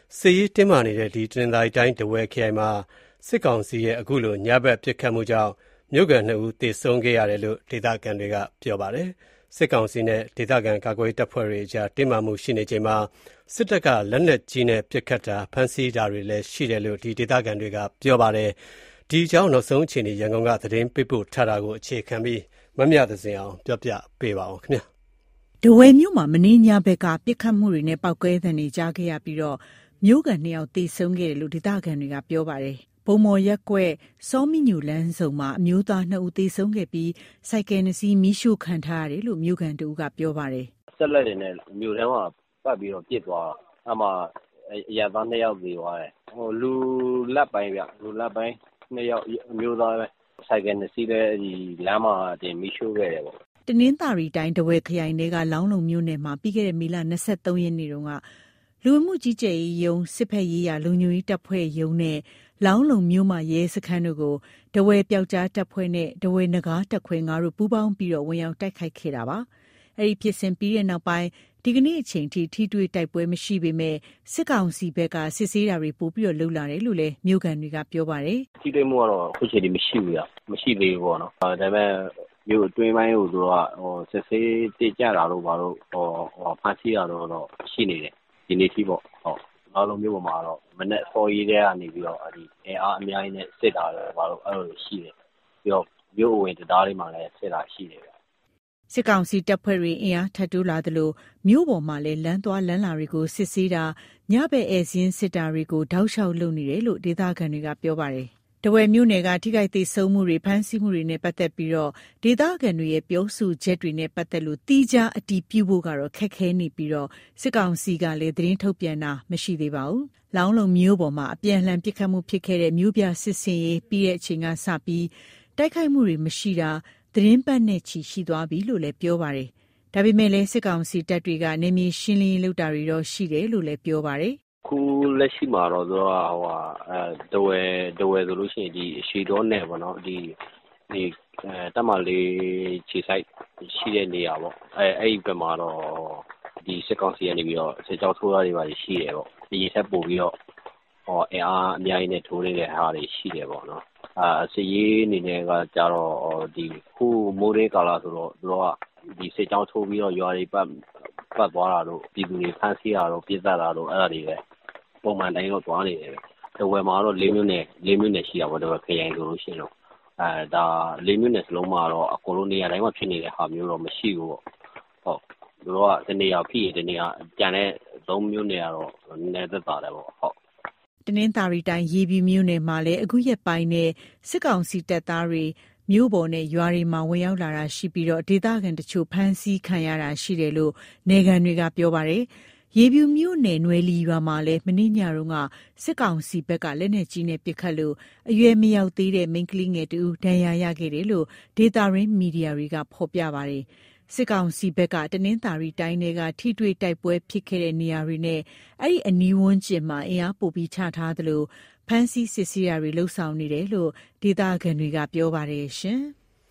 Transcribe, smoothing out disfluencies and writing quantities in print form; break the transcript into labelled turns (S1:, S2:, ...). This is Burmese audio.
S1: စစ်ရေးတင်းမာနေတဲ့ဒီတနင်္သာရီတိုင်းထားဝယ်ခရိုင်မှာစစ်ကောင်စီရဲ့အခုလိုညဘက်ပစ်ခတ်မှုကြောင့်မြို့ခံ2ဦးသေဆုံးခဲ့ရတယ်လို့ဒေသခံတွေကပြောပါတယ်။စစ်ကောင်စီနဲ့ဒေသခံကာကွယ်တပ်ဖွဲ့တွေကြားတင်းမာမှုရှိနေချိန်မှာစစ်တပ်ကလက်နက်ကြီးနဲ့ပစ်ခတ်တာဖမ်းဆီးတာတွေလည်းရှိတယ်လို့ဒီဒေသခံတွေကပြောပါတယ်။ဒီအကြောင်းနောက်ဆုံးအခြေအနေရန်ကုန်ကသတင်းပေးပို့ထားတာကိုအခြေခံပြီးမမြသဇင်အောင်ပြောပြပေးပါဦးခင်ဗျာ
S2: ။ထားဝယ်မြို့မှာမင်းညဘက်ကပစ်ခတ်မှုတွေနဲ့ပောက်ကွဲသံတွေကြားခဲ့ရပြီးတော့မြို့ခံ2ယောက်သေဆုံးခဲ့တယ်လို့ဒေသခံတွေကပြောပါတယ်။ဘုံမော်ရက်ကွက်စောမီညိုလန်းဆောင်မှာအမျိုးသား2ဦးသေဆုံးခဲ့ပြီးစိုက်ကယ်2စီးမီးရှို့ခံထားရတယ်လို့မြို့ခံတို့ကပြောပါတယ်
S3: ။ဆက်လက်တွေနဲ့မြို့ထဲမှာပတ်ပြီးတော့ပြစ်သွားအမှအရသား2ယောက်သေသွားတယ်။လူလက်ပိုင်းဗျလူလက်ပိုင်း2ယောက်အမျိုးသားပဲစိုက်ကယ်2စီးလည်းဒီလမ်းမှာတင်မီးရှို့ခဲ့တယ်ပေါ့
S2: ။တနင်္သာရီတိုင်းထားဝယ်ခရိုင်တွေကလောင်းလုံမြို့နယ်မှာပြီးခဲ့တဲ့မေလ23ရက်နေ့တုန်းကလူမှုကြီးကြပ်ရေးရုံးစစ်ဖက်ရေးရာလုံခြုံရေးတပ်ဖွဲ့ရုံးနဲ့လောင်းလုံမြို့မှာရဲစခန်းတို့ကိုထားဝယ်ပျောက်ကြားတပ်ဖွဲ့နဲ့ထားဝယ်နဂါးတပ်ခွဲ9တို့ပူးပေါင်းပြီးတော့ဝင်ရောက်တိုက်ခိုက်ခဲ့တာပါ။အဲဒီဖြစ်စဉ်ပြီးတဲ့နောက်ပိုင်းဒီကနေ့အချိန်ထိထိတွေ့တိုက်ပွဲမရှိပေမဲ့စစ်ကောင်စီဘက်ကစစ်ဆေးတာတွေပို့ပြီးတော့လှုပ်လာတယ်လို့လည်းမြို့ခံတွေကပြောပါတယ်
S3: ။ထိတွေ့မှုကတော့အခုချိန်ထိမရှိဘူး။မရှိသေးဘူးပေါ့နော်။ဒါပေမဲ့မြို့အတွင်းပိုင်းကိုသူကစစ်ဆေးတိကျတာလို့ဘာလို့ဖမ်းဆီးတာတော့ရှိနေတယ်ဒီနေ့ထိပေါ့ဟုတ်အားလုံးမြို့ပေါ်မှာတော့မနေ့စော်ရီတဲ့ကနေပြီးတော့ဒီအင်အားအများကြီးနဲ့စစ်တာလည်းဘာလို့အဲ့လိုရှိတယ်ပြီးတော့မြို့ဝင်တရားတွေမှာလည်းစစ်တာရှိတယ်
S2: စစ်ကောင်စီတပ်ဖွဲ့တွေအင်အားထပ်တိုးလာသလိုမြို့ပေါ်မှာလည်းလမ်းသွားလမ်းလာတွေကိုစစ်ဆေးတာညဘက်ဧည့်စင်းစစ်တာတွေကိုတောက်လျှောက်လုပ်နေတယ်လို့ဒေသခံတွေကပြောပါတယ်။ထားဝယ်မြို့နယ်ကထိခိုက်သေဆုံးမှုတွေဖမ်းဆီးမှုတွေနဲ့ပတ်သက်ပြီးတော့ဒေသခံတွေရဲ့ပြောဆိုချက်တွေနဲ့ပတ်သက်လို့တီးခြားအတည်ပြုဖို့ကတော့ခက်ခဲနေပြီးတော့စစ်ကောင်စီကလည်းသတင်းထုတ်ပြန်တာမရှိသေးပါဘူး။လောင်းလုံမြို့ပေါ်မှာအပြန်အလှန်ပစ်ခတ်မှုဖြစ်ခဲ့တဲ့မြို့ပြစစ်စင်ရေးပြီးတဲ့အချိန်ကစပြီးတိုက်ခိုက်မှုတွေမရှိတာသတင်းပတ်နဲ့ချီရှိသွားပြီလို့လည်းပြောပါတယ်။ဒါပေမဲ့လည်းစစ်ကောင်စီတပ်တွေကနေမြေရှင်းလင်းရေးလုပ်တာတွေတော့ရှိတယ်လို့လည်းပြောပါတယ်
S3: ။ခုလက်ရှိမှာတော့သူကတဝယ်ဆိုလို့ရှိရင်ဒီအရှိတော်နယ်ပေါ့နော်ဒီတက်မလေးခြေဆိုင်ရှိတဲ့နေရာပေါ့အဲ့ဒီဘက်မှာတော့ဒီစစ်ကောင်စီကနေပြီးတော့စစ်ကြောင်းထိုးတာတွေပါရှိတယ်ပေါ့ဒီရက်ပို့ပြီးတော့အင်အားအများကြီးနဲ့ထိုးနေတဲ့ဟာတွေရှိတယ်ပေါ့နော်စစ်ရေးအနေနဲ့ကကြတော့ဒီခုမိုးရေးကာလဆိုတော့သူတို့ကဒီစစ်ကြောင်းထိုးပြီးတော့ရွာတွေပတ်သွားတာတို့ပြည်သူတွေဖမ်းဆီးတာတို့ပြစ်တက်တာတို့အဲ့ဒါတွေပဲပုံမှန်တိုင်းတော့သွားနေတယ်ပဲတဝယ်မှာတော့၄မြို့နယ်ရှိတာပေါ့တဝယ်ခရိုင်ဆိုလို့ရှိရင်တော့ဒါ၄မြို့နယ်စလုံးမှာတော့အကုန်လုံးနေရာတိုင်းမှာဖြစ်နေတဲ့ဟာမျိုးတော့မရှိဘူးပေါ့ဟုတ်သူတို့ကတနေရာဖြစ်ရင်တနေရာကြံတဲ့၃မြို့နယ်ကတော့နည်းနည်းသက်သာတယ်ပေါ့ဟုတ်
S2: တနင်္သာရီတိုင်းရေပြူမြို့နယ်မှာလည်းအခုရက်ပိုင်းနဲ့စစ်ကောင်စီတပ်သားတွေမြို့ပေါ်နဲ့ရွာတွေမှာဝင်ရောက်လာတာရှိပြီးတော့ဒေသခံတချို့ဖမ်းဆီးခံရတာရှိတယ်လို့နေခံတွေကပြောပါတယ်။ရေပြူမြို့နယ်နွယ်လီရွာမှာလည်းမနေ့ညတုန်းကစစ်ကောင်စီဘက်ကလက်နက်ကြီးနဲ့ပစ်ခတ်လို့အရွယ်မရောက်သေးတဲ့မိန်းကလေးငယ်တူဒဏ်ရာရခဲ့တယ်လို့ဒေသရင်းမီဒီယာတွေကဖော်ပြပါတယ်။စစ်ကောင်စီဘက်ကတနင်္သာရီတိုင်းတွေကထိတွေ့တိုက်ပွဲဖြစ်ခဲ့တဲ့နေရာတွေနဲ့အဲ့ဒီအနီးဝန်းကျင်မှာအင်အားပိုပြီးချထားသလိုဖမ်းဆီးစစ်ဆေးတာတွေလှုပ်ဆောင်နေတယ်လို့ဒေသခံတွေကပြောပါတယ်ရှင်။